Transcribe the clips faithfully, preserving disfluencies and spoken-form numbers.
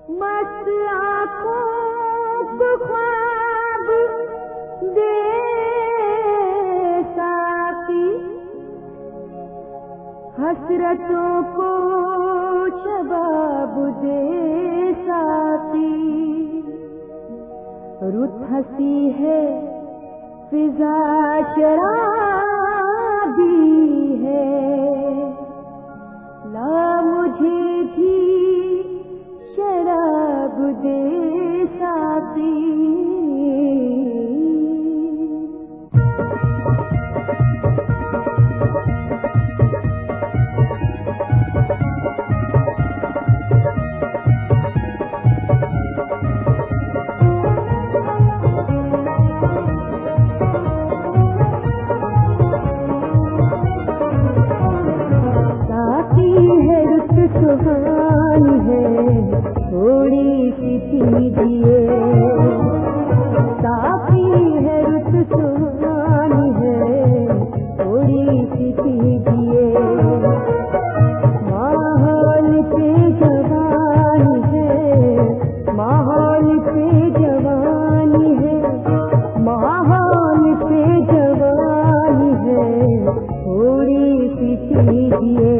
मस्त आँखों को ख्वाब दे साकी, हसरतों को शबाब दे साकी। रुत हसी है फिजा शराबी है, ला मुझे भी शराब दे साकी। सुहानी है थोड़ी सी पीजिए, साफी है रुत सुहानी है थोड़ी सी पीजिए। माहौल पे जवानी है, माहौल पे जवानी है, माहौल पे जवानी है थोड़ी सी पीजिए।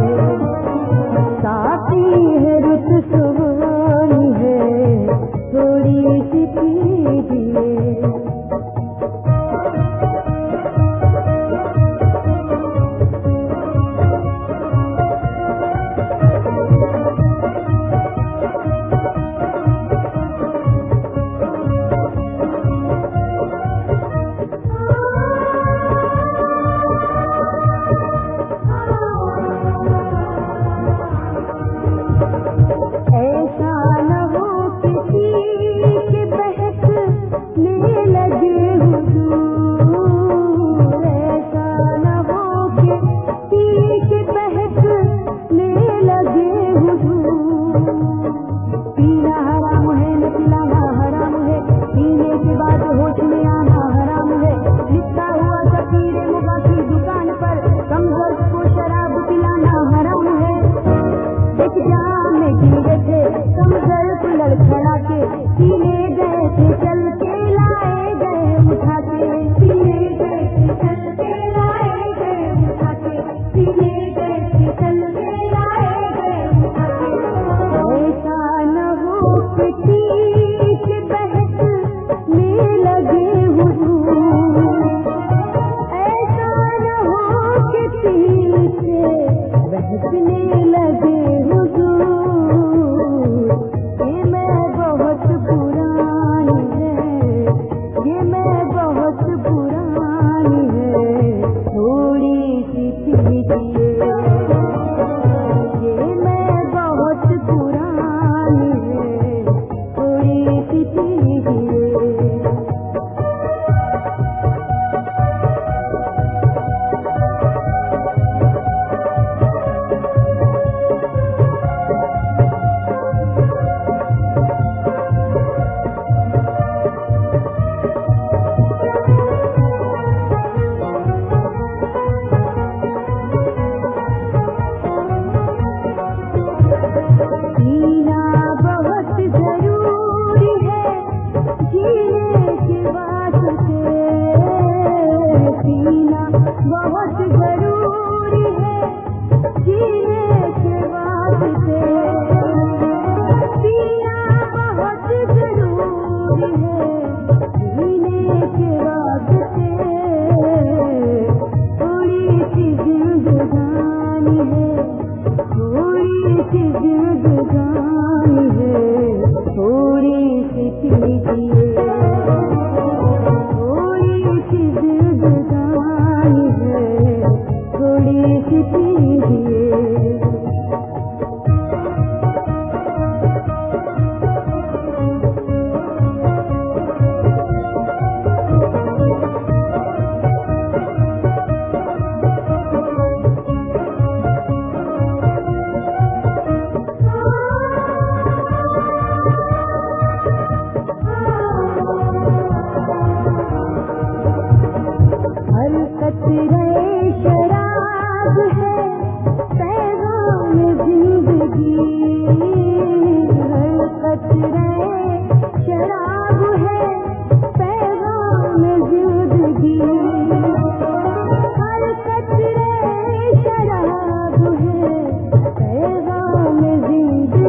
साथी है रुत सुहानी है थोड़ी सी पीजिए। लगे हुजूर कि मैं बहुत बुरा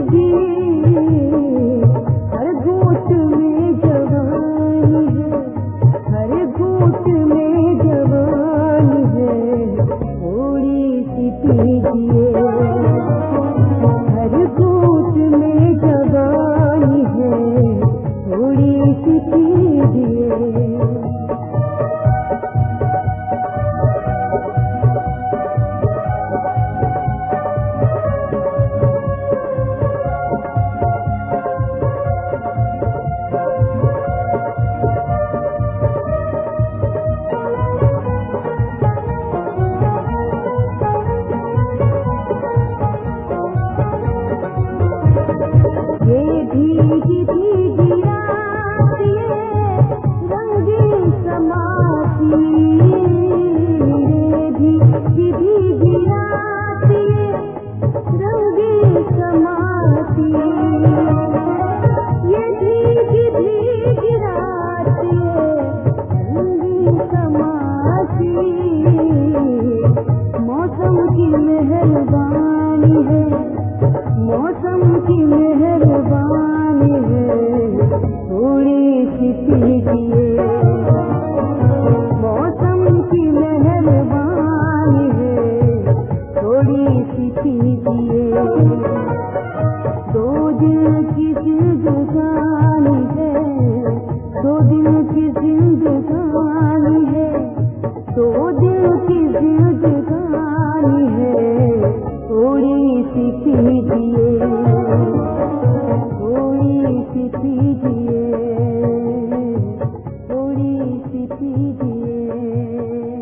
जिंदगी हर घूंट में जवानी है, हर घूंट में जवानी है, थोड़ी सी पीजिए। हर घूंट में जवानी है, थोड़ी सी पीजिए। ये भीगी भीगी रात ये रंगीन समाती, ये भीगी भीगी रात ये रंगीन समाती, ये भीगी भीगी रात ये रंगीन समाती। मौसम की मेहरबानी है, मौसम की मेहरबानी है, थोड़ी सी पीजिए। मौसम की मेहरबानी है, थोड़ी सी पीजिए। दो दिन की जिंदगानी है, दो दिन की जिंदगानी है, दो दिन की जिंदगानी है, थोड़ी सी पीजिए, थोड़ी सी पीजिए, थोड़ी सी पीजिए।